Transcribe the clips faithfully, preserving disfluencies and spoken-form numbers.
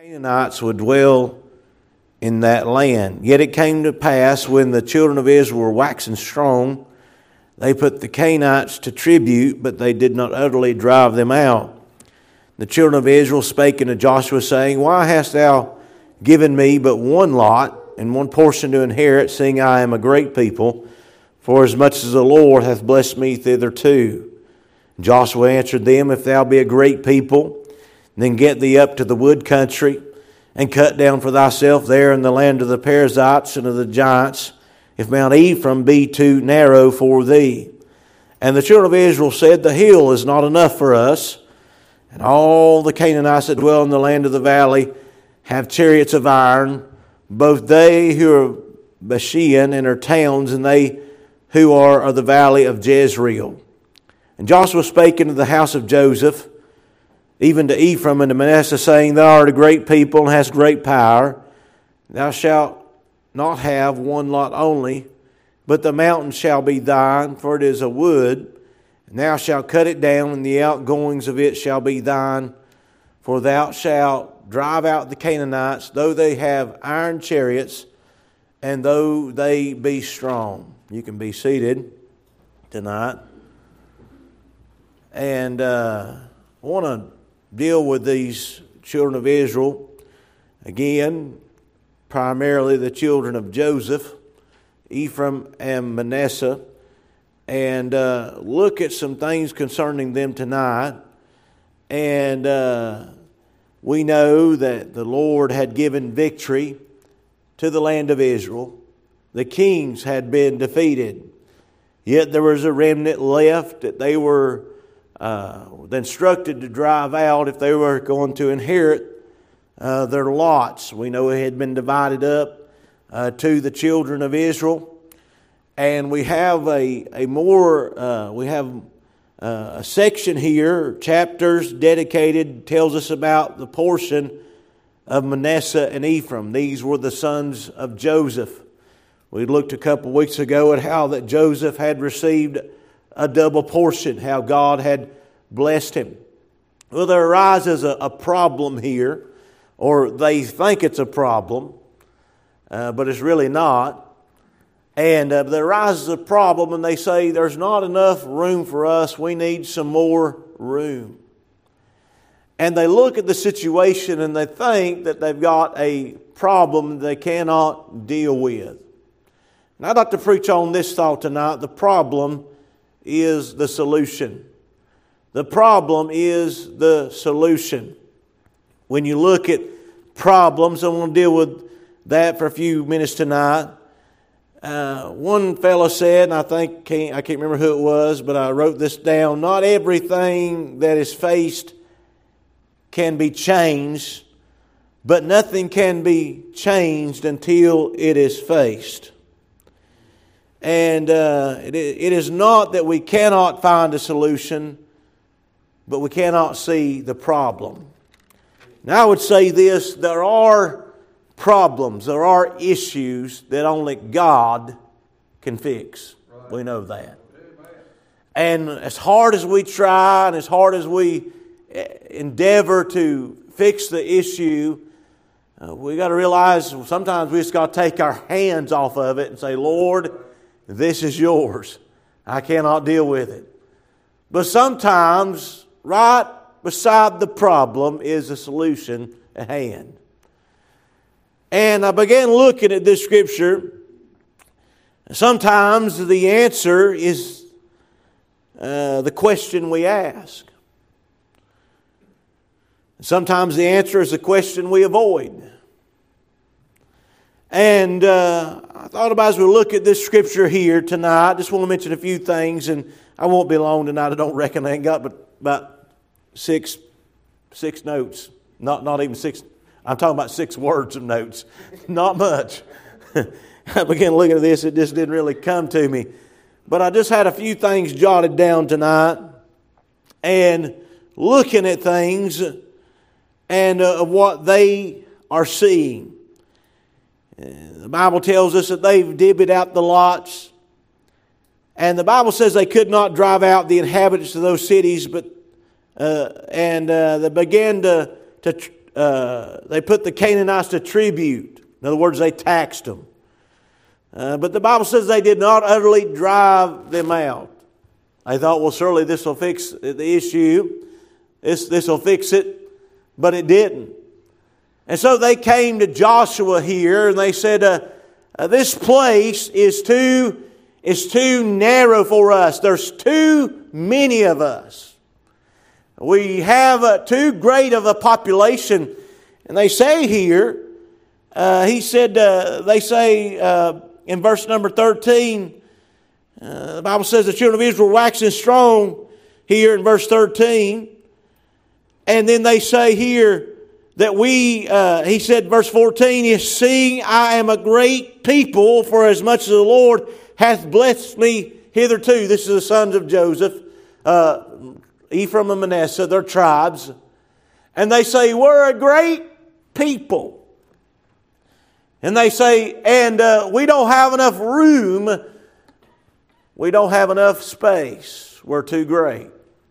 Canaanites would dwell in that land. Yet it came to pass, when the children of Israel were waxing strong, they put the Canaanites to tribute, but they did not utterly drive them out. The children of Israel spake unto Joshua, saying, Why hast thou given me but one lot, and one portion to inherit, seeing I am a great people, for as much as the Lord hath blessed me thitherto? Joshua answered them, If thou be a great people, then get thee up to the wood country, and cut down for thyself there in the land of the Perizzites and of the giants, if Mount Ephraim be too narrow for thee. And the children of Israel said, The hill is not enough for us. And all the Canaanites that dwell in the land of the valley have chariots of iron, both they who are Bashan and her towns, and they who are of the valley of Jezreel. And Joshua spake unto the house of Joseph, even to Ephraim and to Manasseh, saying, Thou art a great people and hast great power. Thou shalt not have one lot only, but the mountain shall be thine, for it is a wood. And thou shalt cut it down, and the outgoings of it shall be thine. For thou shalt drive out the Canaanites, though they have iron chariots, and though they be strong. You can be seated tonight. And uh, I want to deal with these children of Israel. Again, primarily the children of Joseph, Ephraim and Manasseh, and uh, look at some things concerning them tonight. And uh, we know that the Lord had given victory to the land of Israel. The kings had been defeated. Yet there was a remnant left that they were uh, instructed to drive out if they were going to inherit uh, their lots. We know it had been divided up uh, to the children of Israel. And we have a, a more, uh, we have uh, a section here, chapters dedicated, tells us about the portion of Manasseh and Ephraim. These were the sons of Joseph. We looked a couple of weeks ago at how that Joseph had received a double portion, how God had blessed him. Well, there arises a, a problem here, or they think it's a problem, uh, but it's really not. And uh, there arises a problem, and they say, there's not enough room for us. We need some more room. And they look at the situation, and they think that they've got a problem they cannot deal with. And I'd like to preach on this thought tonight. The problem is the solution. The problem is the solution. When you look at problems, I want to deal with that for a few minutes tonight. Uh, one fellow said, and I think can't, I can't remember who it was, but I wrote this down. Not everything that is faced can be changed, but nothing can be changed until it is faced. And uh, it, it is not that we cannot find a solution, but we cannot see the problem. Now I would say this, there are problems, there are issues that only God can fix. Right. We know that. And as hard as we try and as hard as we endeavor to fix the issue, uh, we got to realize sometimes we just got to take our hands off of it and say, Lord, this is yours. I cannot deal with it. But sometimes, right beside the problem is a solution at hand. And I began looking at this scripture. Sometimes the answer is uh, the question we ask. Sometimes the answer is the question we avoid. And uh, I thought about as we look at this scripture here tonight, I just want to mention a few things, and I won't be long tonight. I don't reckon I ain't got but about six six notes. Not not even six. I'm talking about six words of notes. Not much. I began looking at this, it just didn't really come to me. But I just had a few things jotted down tonight, and looking at things and uh, what they are seeing. The Bible tells us that they've divvied out the lots. And the Bible says they could not drive out the inhabitants of those cities, but uh, and uh, they began to, to uh, they put the Canaanites to tribute. In other words, they taxed them. Uh, but the Bible says they did not utterly drive them out. They thought, well, surely this will fix the issue. This this will fix it. But it didn't. And so they came to Joshua here and they said, uh, uh, this place is too, is too narrow for us. There's too many of us. We have uh, too great of a population. And they say here, uh, he said, uh, they say uh, in verse number thirteen, uh, the Bible says the children of Israel were waxing strong here in verse thirteen. And then they say here that we, uh, he said, verse fourteen, is seeing I am a great people, for as much as the Lord hath blessed me hitherto. This is the sons of Joseph, uh, Ephraim and Manasseh, their tribes. And they say, we're a great people. And they say, and uh, we don't have enough room. We don't have enough space. We're too great.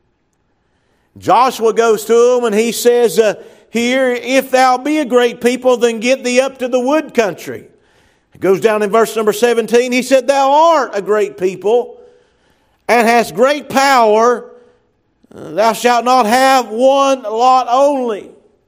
Joshua goes to him and he says, uh, here, if thou be a great people, then get thee up to the wood country. It goes down in verse number seventeen. He said, thou art a great people and hast great power. Thou shalt not have one lot only.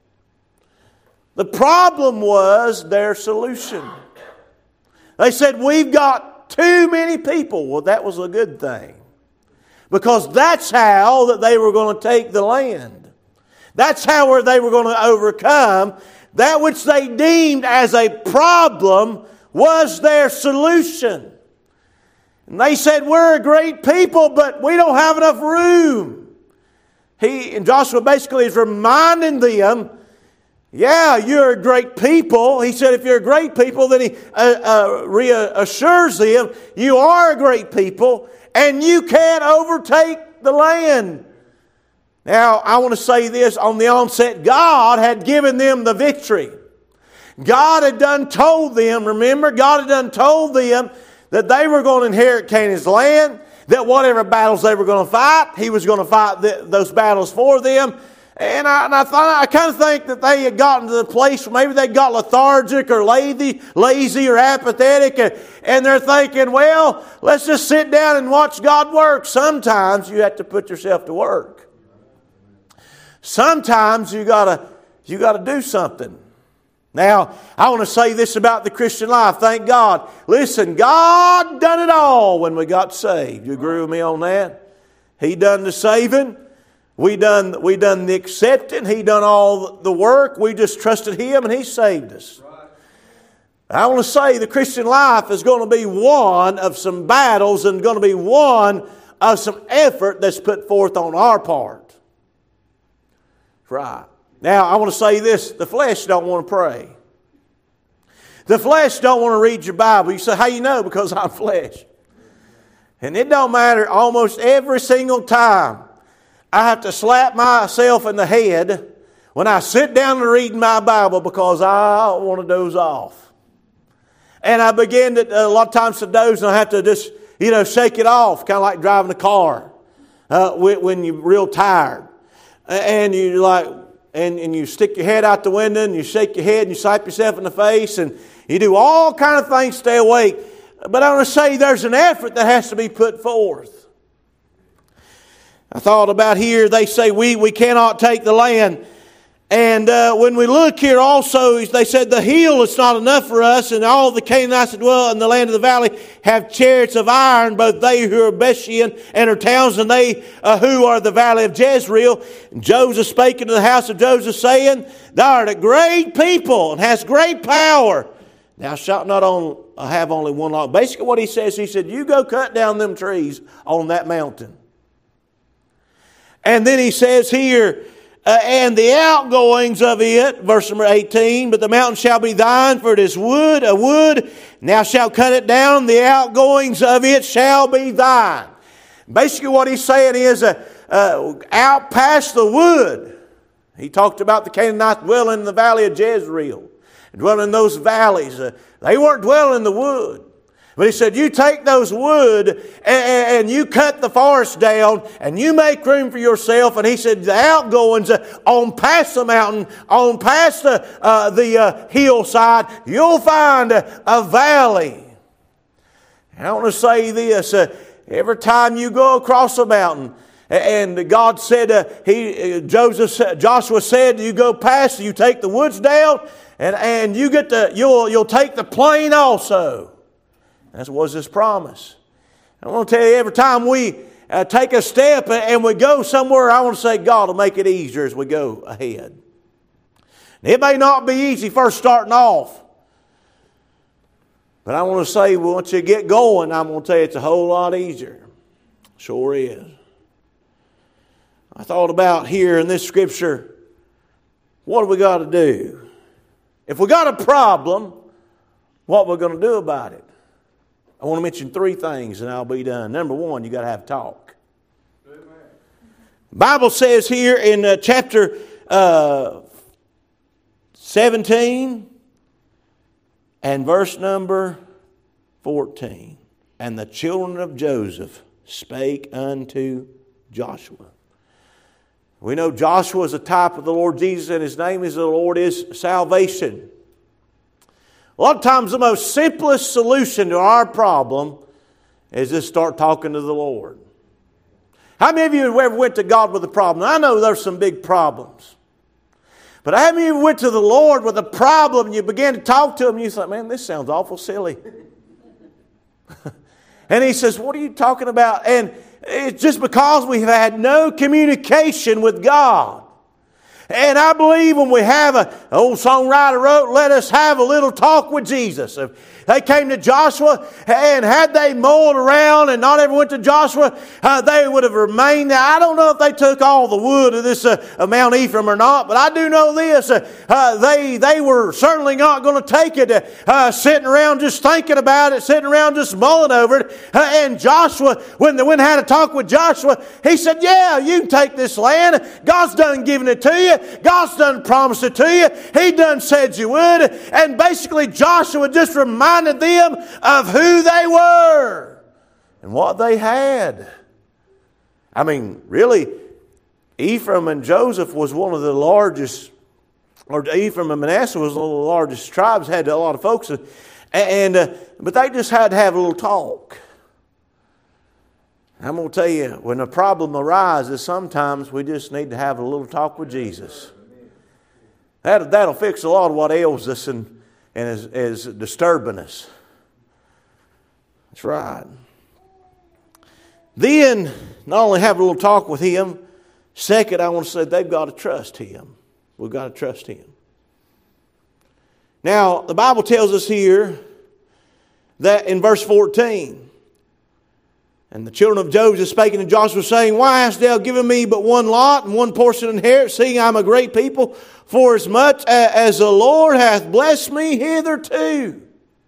The problem was their solution. They said, we've got too many people. Well, that was a good thing. Because that's how that they were going to take the land. That's how they were going to overcome. That which they deemed as a problem was their solution. And they said, we're a great people, but we don't have enough room. He, and Joshua basically is reminding them, yeah, you're a great people. He said, if you're a great people, then he uh, uh, reassures them, you are a great people, and you can't overtake the land. Now, I want to say this on the onset. God had given them the victory. God had done told them, remember, God had done told them that they were going to inherit Canaan's land, that whatever battles they were going to fight, He was going to fight the, those battles for them. And I, and I thought, I kind of think that they had gotten to the place where maybe they got lethargic or lazy, lazy or apathetic, and, and they're thinking, well, let's just sit down and watch God work. Sometimes you have to put yourself to work. Sometimes you gotta you gotta do something. Now, I want to say this about the Christian life. Thank God. Listen, God done it all when we got saved. You agree with me on that? He done the saving. We done, we done the accepting. He done all the work. We just trusted Him and He saved us. Right. I want to say the Christian life is going to be one of some battles and going to be one of some effort that's put forth on our part. Right. Now, I want to say this. The flesh don't want to pray. The flesh don't want to read your Bible. You say, how you know? Because I'm flesh. And it don't matter almost every single time. I have to slap myself in the head when I sit down to read my Bible because I want to doze off. And I begin to, a lot of times to doze and I have to just, you know, shake it off, kind of like driving a car uh, when you're real tired. And you like, and, and you stick your head out the window and you shake your head and you slap yourself in the face and you do all kind of things to stay awake. But I want to say there's an effort that has to be put forth. I thought about here, they say we, we cannot take the land. And uh, when we look here also, they said the hill is not enough for us, and all the Canaanites that dwell in the land of the valley have chariots of iron, both they who are Bethshean and her towns, and they uh, who are the valley of Jezreel. And Joseph spake unto the house of Joseph, saying, thou art a great people, and hast great power. Thou shalt not on, have only one lot. Basically what he says, he said, you go cut down them trees on that mountain. And then he says here, Uh, and the outgoings of it, verse number eighteen, but the mountain shall be thine, for it is wood, a wood. Now shalt cut it down, the outgoings of it shall be thine. Basically what he's saying is, uh, uh, out past the wood. He talked about the Canaanites dwelling in the valley of Jezreel, dwelling in those valleys. Uh, they weren't dwelling in the wood. But he said, you take those wood and, and you cut the forest down and you make room for yourself. And he said, the outgoings uh, on past the mountain, on past the, uh, the uh, hillside, you'll find a, a valley. And I want to say this, uh, every time you go across a mountain, and God said, uh, he, uh, Joseph, Joshua said, you go past, you take the woods down, and, and you get the, you'll, you'll take the plain also. That was His promise. I want to tell you, every time we uh, take a step and we go somewhere, I want to say God will make it easier as we go ahead. It may not be easy first starting off. But I want to say, once you get going, I'm going to tell you it's a whole lot easier. Sure is. I thought about here in this scripture, what do we got to do? If we got a problem, what we're going to do about it? I want to mention three things and I'll be done. Number one, you got to have talk. Amen. The Bible says here in uh, chapter uh, seventeen and verse number fourteen. And the children of Joseph spake unto Joshua. We know Joshua is a type of the Lord Jesus, and His name is the Lord is salvation. A lot of times the most simplest solution to our problem is just start talking to the Lord. How many of you have ever went to God with a problem? I know there's some big problems. But how many of you went to the Lord with a problem and you began to talk to Him and you thought, man, this sounds awful silly. And He says, what are you talking about? And it's just because we've had no communication with God. And I believe when we have a, an old songwriter wrote, let us have a little talk with Jesus. If they came to Joshua, and had they mulled around and not ever went to Joshua, uh, they would have remained there. I don't know if they took all the wood of this uh, of Mount Ephraim or not, but I do know this. Uh, uh, they, they were certainly not going to take it uh, uh, sitting around just thinking about it, sitting around just mulling over it. Uh, and Joshua, when they went and had a talk with Joshua, he said, yeah, you can take this land. God's done giving it to you. God's done promised it to you. He done said you would. And basically Joshua just reminded them of who they were and what they had. I mean, really, Ephraim and Joseph was one of the largest, or Ephraim and Manasseh was one of the largest tribes, had a lot of folks. And uh, but they just had to have a little talk. I'm going to tell you, when a problem arises, sometimes we just need to have a little talk with Jesus. That, that'll fix a lot of what ails us and, and is, is disturbing us. That's right. Then, not only have a little talk with Him, second, I want to say they've got to trust Him. We've got to trust Him. Now, the Bible tells us here that in verse fourteen, and the children of Joseph spake unto Joshua, saying, why hast thou given me but one lot and one portion inherit, seeing I am a great people, for as much as the Lord hath blessed me hitherto?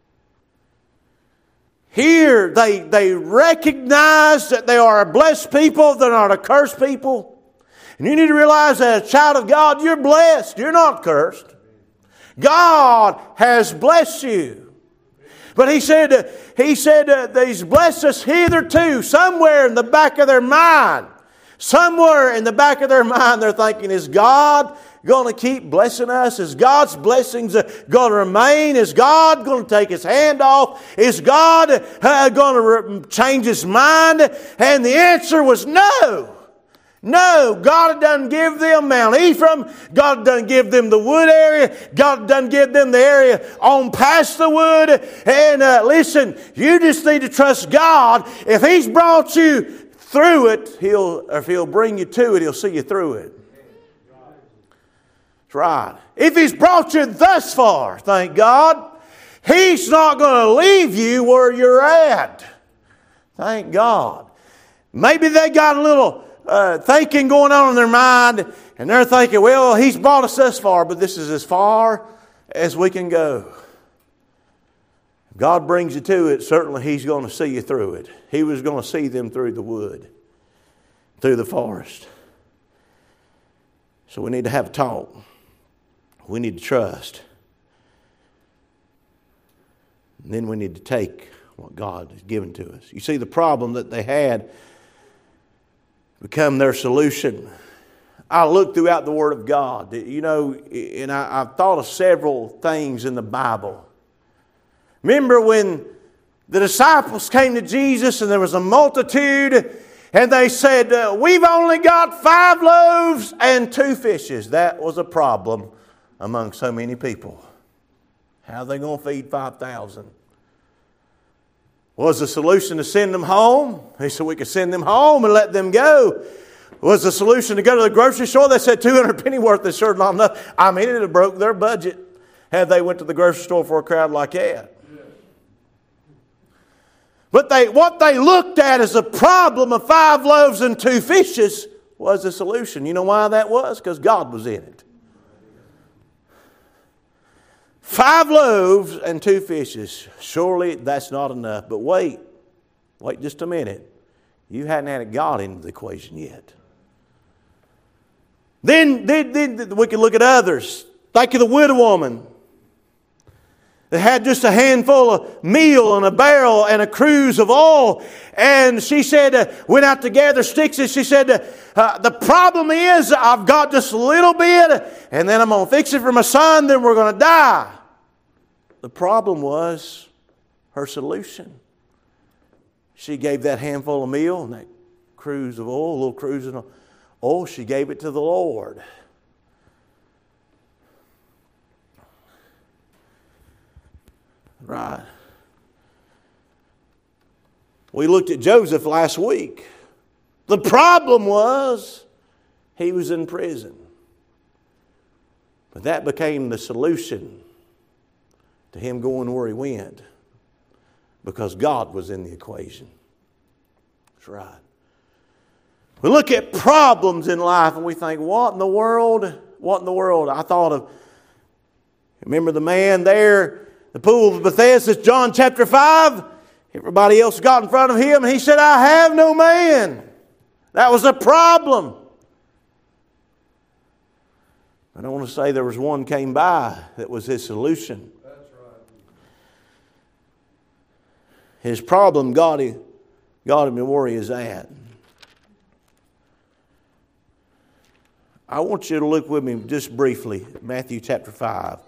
Here they, they recognize that they are a blessed people, they're not a cursed people. And you need to realize that as a child of God, you're blessed, you're not cursed. God has blessed you. But he said, uh, he said uh, that He's blessed us hitherto. Somewhere in the back of their mind, somewhere in the back of their mind, they're thinking, is God going to keep blessing us? Is God's blessings uh, going to remain? Is God going to take His hand off? Is God uh, going to re- change His mind? And the answer was no. No, God doesn't give them Mount Ephraim. God doesn't give them the wood area. God doesn't give them the area on past the wood. And uh, listen, you just need to trust God. If He's brought you through it, He'll, or if He'll bring you to it, He'll see you through it. That's right. If He's brought you thus far, thank God, He's not going to leave you where you're at. Thank God. Maybe they got a little Uh, thinking going on in their mind, and they're thinking, well, He's brought us this far, but this is as far as we can go. If God brings you to it, certainly He's going to see you through it. He was going to see them through the wood, through the forest. So we need to have a talk. We need to trust. And then we need to take what God has given to us. You see, the problem that they had become their solution. I looked throughout the Word of God, you know, and I, I've thought of several things in the Bible. Remember when the disciples came to Jesus and there was a multitude and they said, uh, we've only got five loaves and two fishes. That was a problem among so many people. How are they going to feed five thousand? Was the solution to send them home? He said we could send them home and let them go. Was the solution to go to the grocery store? They said two hundred pennyworth is sure not enough. I mean, it would have broke their budget had they went to the grocery store for a crowd like that. But they, what they looked at as a problem of five loaves and two fishes was the solution. You know why that was? Because God was in it. Five loaves and two fishes. Surely that's not enough. But wait. Wait just a minute. You hadn't added God into the equation yet. Then, then, then we can look at others. Think of the widow woman. They had just a handful of meal and a barrel and a cruse of oil. And she said, uh, went out to gather sticks. And she said, uh, uh, the problem is I've got just a little bit. And then I'm going to fix it for my son. Then we're going to die. The problem was her solution. She gave that handful of meal and that cruse of oil, a little cruse of oil. She gave it to the Lord. Right. We looked at Joseph last week. The problem was he was in prison. But that became the solution to him going where he went. Because God was in the equation. That's right. We look at problems in life and we think, what in the world? What in the world? I thought of, remember the man there, the pool of Bethesda, John chapter five. Everybody else got in front of him and he said, I have no man. That was a problem. I don't want to say there was one came by that was his solution. That's right. His problem got him, got him to where he is at. I want you to look with me just briefly at Matthew chapter five.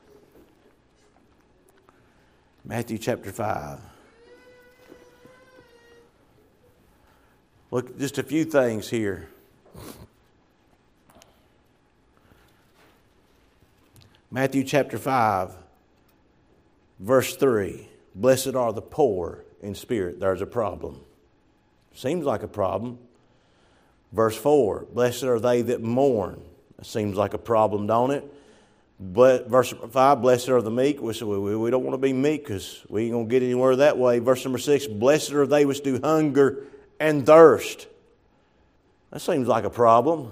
Matthew chapter five. Look, just a few things here. Matthew chapter five, verse three. Blessed are the poor in spirit. There's a problem. Seems like a problem. Verse four. Blessed are they that mourn. That seems like a problem, don't it? But verse five, blessed are the meek. We say, we, we don't want to be meek because we ain't going to get anywhere that way. Verse number six, blessed are they which do hunger and thirst. That seems like a problem.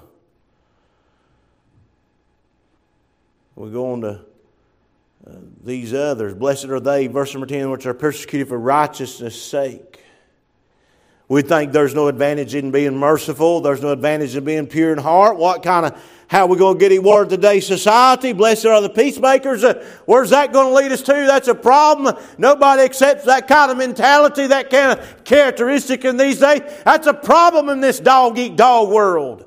We go on to uh, these others. Blessed are they, verse number ten, which are persecuted for righteousness' sake. We think there's no advantage in being merciful. There's no advantage in being pure in heart. What kind of, how are we going to get reward in today's society? Blessed are the peacemakers. Uh, where's that going to lead us to? That's a problem. Nobody accepts that kind of mentality, that kind of characteristic in these days. That's a problem in this dog-eat-dog world.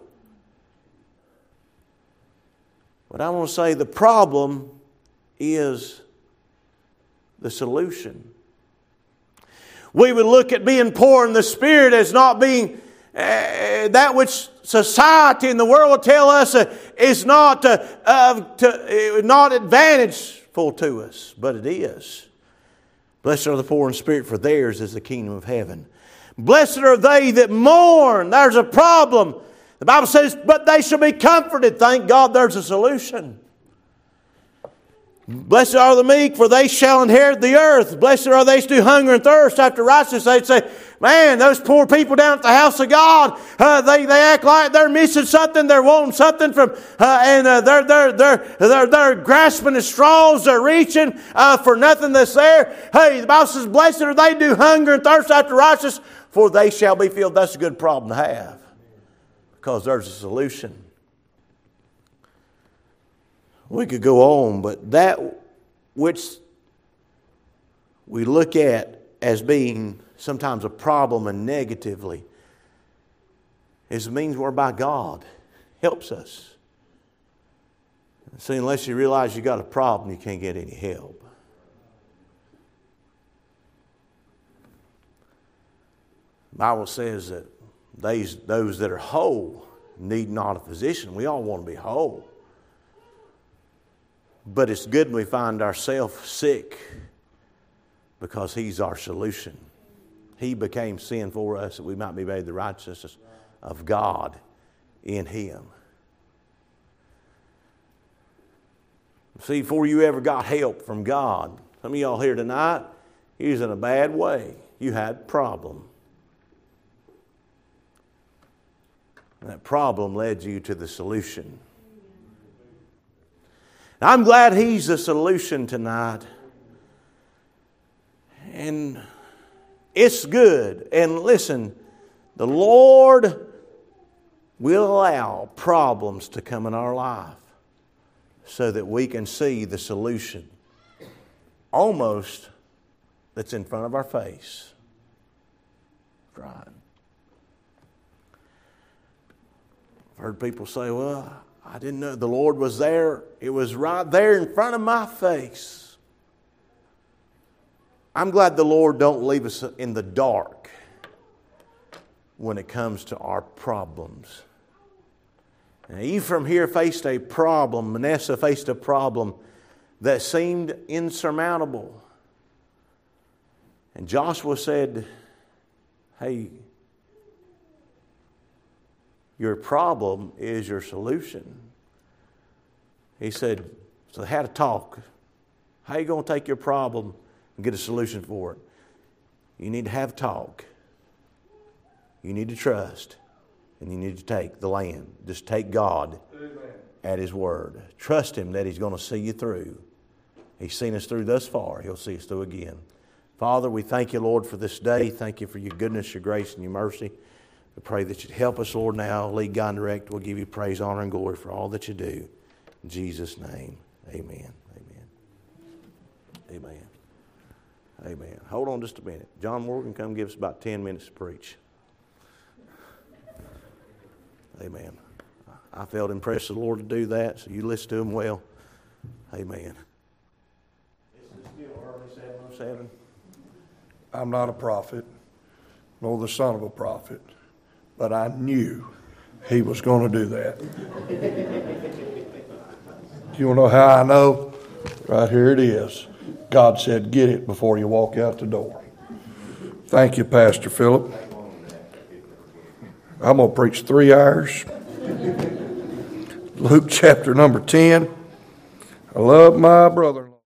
But I want to say the problem is the solution. We would look at being poor in the spirit as not being uh, that which society and the world will tell us uh, is not uh, uh, to, uh, not advantageful to us, but it is. Blessed are the poor in spirit, for theirs is the kingdom of heaven. Blessed are they that mourn. There's a problem. The Bible says, but they shall be comforted. Thank God there's a solution. Blessed are the meek, for they shall inherit the earth. Blessed are they who do hunger and thirst after righteousness. They'd say, man, those poor people down at the house of God, uh, they, they act like they're missing something. They're wanting something from, uh, and uh, they're, they're, they're, they're, they're grasping at straws. They're reaching uh, for nothing that's there. Hey, the Bible says, blessed are they who do hunger and thirst after righteousness, for they shall be filled. That's a good problem to have, because there's a solution. We could go on, but that which we look at as being sometimes a problem and negatively is the means whereby God helps us. See, unless you realize you got a problem, you can't get any help. The Bible says that these, those that are whole need not a physician. We all want to be whole. But it's good when we find ourselves sick because He's our solution. He became sin for us that we might be made the righteousness of God in Him. See, before you ever got help from God, some of y'all here tonight, you was in a bad way. You had a problem. And that problem led you to the solution. And I'm glad He's the solution tonight. And it's good. And listen, the Lord will allow problems to come in our life so that we can see the solution almost that's in front of our face. Right. I've heard people say, well, I didn't know the Lord was there. It was right there in front of my face. I'm glad the Lord don't leave us in the dark when it comes to our problems. Now, Ephraim here faced a problem. Manasseh faced a problem that seemed insurmountable. And Joshua said, hey, your problem is your solution. He said, so they had a talk. How are you going to take your problem and get a solution for it? You need to have talk. You need to trust. And you need to take the land. Just take God Amen. At His word. Trust Him that He's going to see you through. He's seen us through thus far. He'll see us through again. Father, we thank You, Lord, for this day. Thank You for Your goodness, Your grace, and Your mercy. We pray that You'd help us, Lord, now. Lead, guide, and direct. We'll give You praise, honor, and glory for all that You do. In Jesus' name, amen. Amen. Amen. Amen. Hold on just a minute. John Morgan, come give us about ten minutes to preach. Amen. I felt impressed with the Lord to do that, so you listen to Him well. Amen. This is still early seven oh seven. I'm not a prophet, nor the son of a prophet, but I knew he was going to do that. You want to know how I know? Right here it is. God said, get it before you walk out the door. Thank you, Pastor Philip. I'm going to preach three hours. Luke chapter number ten. I love my brother-in-law.